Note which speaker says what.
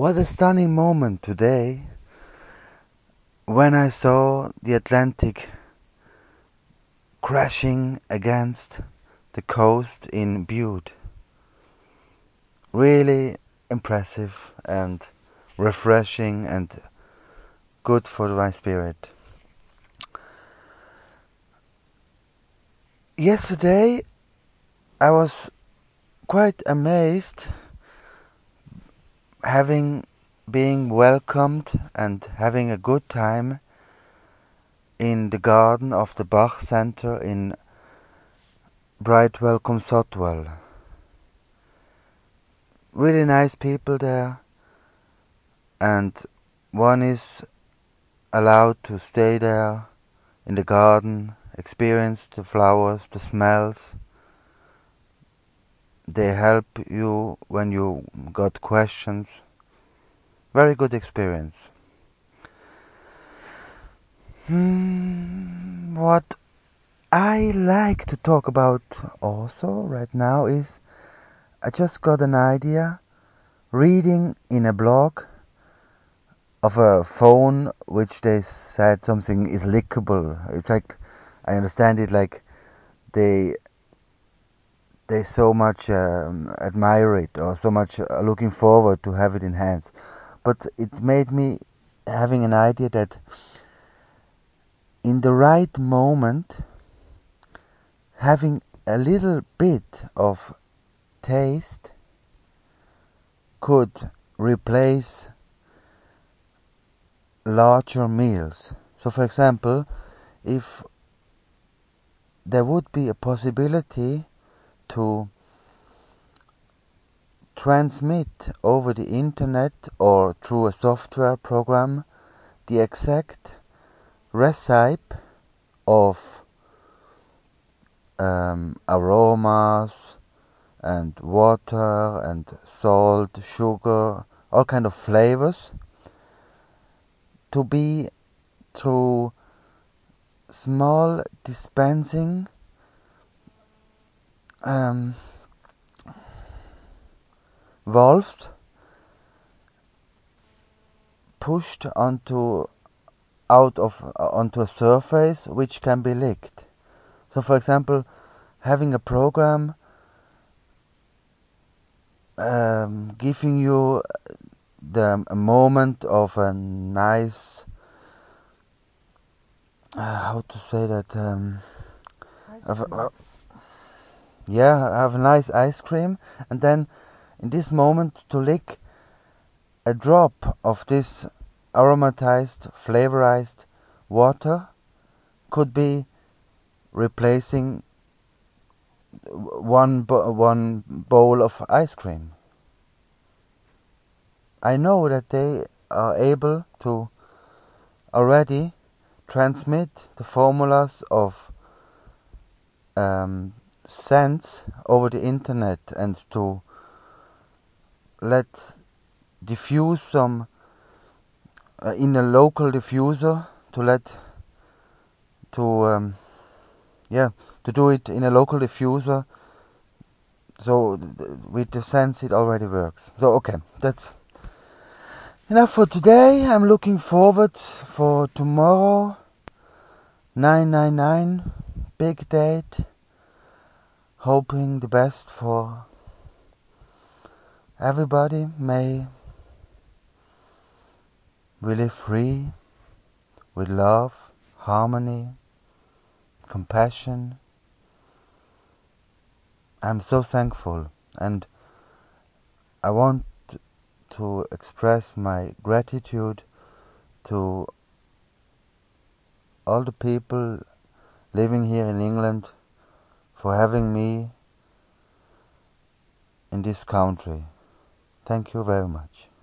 Speaker 1: What a stunning moment today when I saw the Atlantic crashing against the coast in Bute. Really impressive and refreshing and good for my spirit. Yesterday I was quite amazed being welcomed and having a good time in the garden of the Bach Center in Brightwell, Comsotwell. Really nice people there, and one is allowed to stay there in the garden, experience the flowers, the smells. They help you when you got questions. Very good experience. What I like to talk about also right now is I just got an idea reading in a blog of a phone which they said something is lickable. It's like, I understand it like they so much admire it or so much looking forward to have it in hands. But it made me having an idea that in the right moment, having a little bit of taste could replace larger meals. So for example, if there would be a possibility to transmit over the internet or through a software program the exact recipe of aromas and water and salt, sugar, all kind of flavors, to be through small dispensing valves pushed onto a surface which can be licked. So for example, having a program giving you a moment of a nice how to say that have a nice ice cream, and then in this moment to lick a drop of this aromatized, flavorized water could be replacing one bowl of ice cream. I know that they are able to already transmit the formulas of scents over the internet and to let diffuse some in a local diffuser to do it in a local diffuser. So with the scents it already works. So okay, that's enough for today. I'm looking forward for tomorrow, 999, big date. Hoping the best for everybody. May we live free, with love, harmony, compassion. I'm so thankful, and I want to express my gratitude to all the people living here in England for having me in this country. Thank you very much.